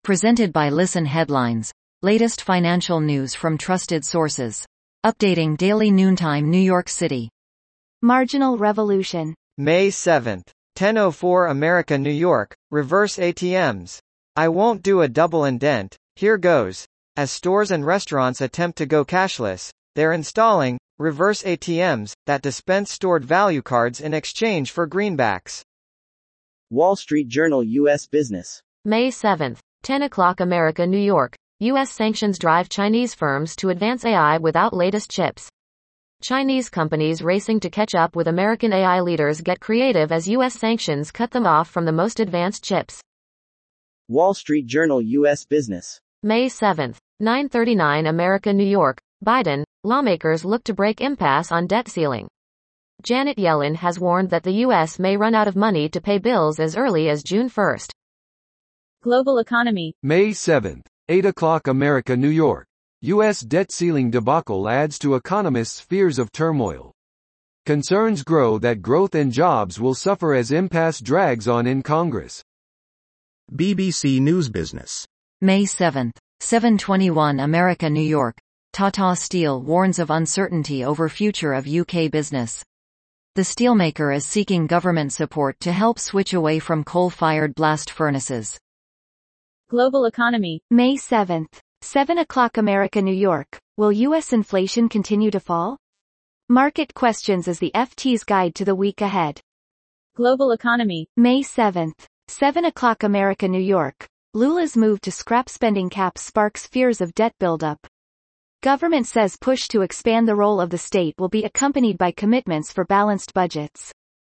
Presented by Listen Headlines. Latest financial news from trusted sources. Updating daily noontime New York City. Marginal Revolution. May 7th. 10:04 America New York, reverse ATMs. I won't do a double indent, here goes. As stores and restaurants attempt to go cashless, they're installing reverse ATMs that dispense stored value cards in exchange for greenbacks. Wall Street Journal U.S. Business. May 7th. 10 o'clock America New York. U.S. sanctions drive Chinese firms to advance AI without latest chips. Chinese companies racing to catch up with American AI leaders get creative as U.S. sanctions cut them off from the most advanced chips. Wall Street Journal U.S. Business. May 7th. 9:39 America New York. Biden, lawmakers look to break impasse on debt ceiling. Janet Yellen has warned that the U.S. may run out of money to pay bills as early as June 1st. Global Economy. May 7th. 8 o'clock America New York. U.S. debt ceiling debacle adds to economists' fears of turmoil. Concerns grow that growth and jobs will suffer as impasse drags on in Congress. BBC News Business. May 7th. 7:21 America New York. Tata Steel warns of uncertainty over future of UK business. The steelmaker is seeking government support to help switch away from coal-fired blast furnaces. Global Economy. May 7th. 7 o'clock America New York. Will U.S. inflation continue to fall? Market questions as the FT's guide to the week ahead. Global Economy. May 7th. 7 o'clock America New York. Lula's move to scrap spending caps sparks fears of debt buildup. Government says push to expand the role of the state will be accompanied by commitments for balanced budgets.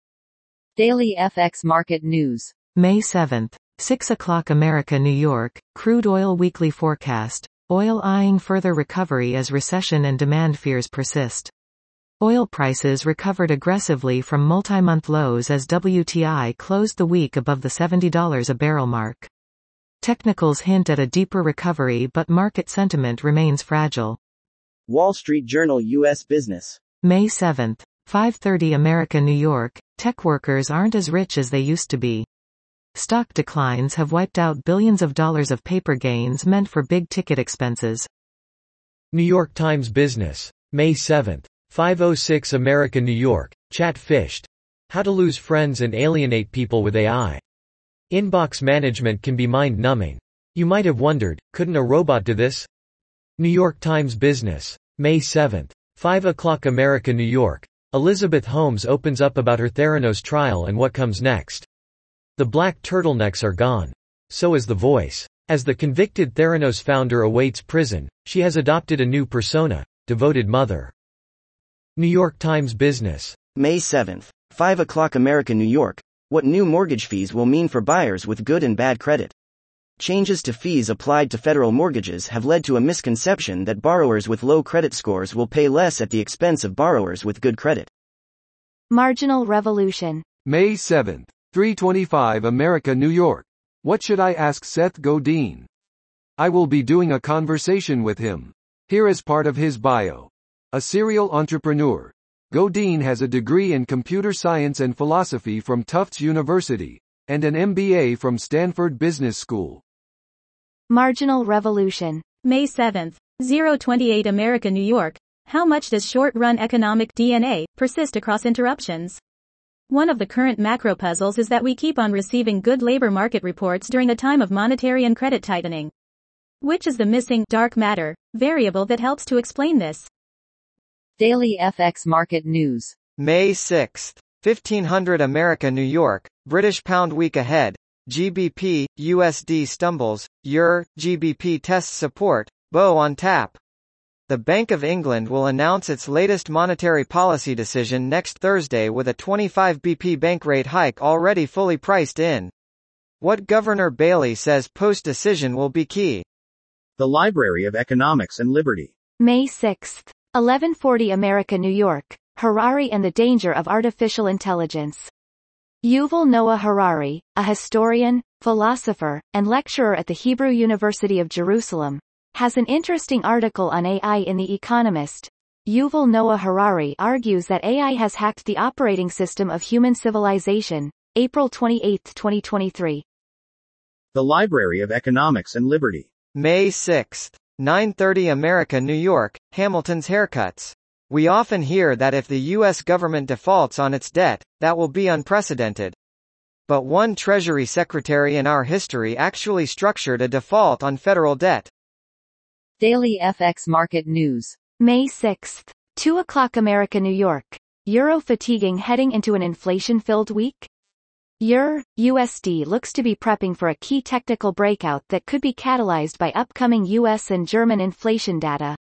Daily FX Market News. May 7th. 6 o'clock America New York. Crude oil weekly forecast. Oil eyeing further recovery as recession and demand fears persist. Oil prices recovered aggressively from multi-month lows as WTI closed the week above the $70 a barrel mark. Technicals hint at a deeper recovery, but market sentiment remains fragile. Wall Street Journal U.S. Business. May 7th. 5:30 America New York. Tech workers aren't as rich as they used to be. Stock declines have wiped out billions of dollars of paper gains meant for big-ticket expenses. New York Times Business. May 7th. 5:06 America New York. Chat phished. How to lose friends and alienate people with AI. Inbox management can be mind-numbing. You might have wondered, couldn't a robot do this? New York Times Business. May 7th. 5 o'clock America New York. Elizabeth Holmes opens up about her Theranos trial and what comes next. The black turtlenecks are gone. So is the voice. As the convicted Theranos founder awaits prison, she has adopted a new persona, devoted mother. New York Times Business. May 7th. 5 o'clock America New York. What new mortgage fees will mean for buyers with good and bad credit. Changes to fees applied to federal mortgages have led to a misconception that borrowers with low credit scores will pay less at the expense of borrowers with good credit. Marginal Revolution. May 7th. 3:25 America New York. What should I ask Seth Godin? I will be doing a conversation with him. Here is part of his bio. A serial entrepreneur. Godin has a degree in computer science and philosophy from Tufts University, and an MBA from Stanford Business School. Marginal Revolution. May 7th. 028 America New York. How much does short-run economic DNA persist across interruptions? One of the current macro puzzles is that we keep on receiving good labor market reports during a time of monetary and credit tightening. Which is the missing dark matter variable that helps to explain this? Daily FX Market News. May 6th. 1500 America New York. British pound week ahead. GBP, USD stumbles. EUR, GBP tests support. BOE on tap. The Bank of England will announce its latest monetary policy decision next Thursday with a 25 BP bank rate hike already fully priced in. What Governor Bailey says post-decision will be key. The Library of Economics and Liberty. May 6th. 1140 America New York. Harari and the Danger of Artificial Intelligence. Yuval Noah Harari, a historian, philosopher, and lecturer at the Hebrew University of Jerusalem, has an interesting article on AI in The Economist. Yuval Noah Harari argues that AI has hacked the operating system of human civilization. April 28, 2023. The Library of Economics and Liberty. May 6. 9:30 America, New York, Hamilton's haircuts. We often hear that if the U.S. government defaults on its debt, that will be unprecedented. But one Treasury Secretary in our history actually structured a default on federal debt. Daily FX Market News. May 6. 2 o'clock America, New York. Euro fatiguing heading into an inflation-filled week? USD looks to be prepping for a key technical breakout that could be catalyzed by upcoming US and German inflation data.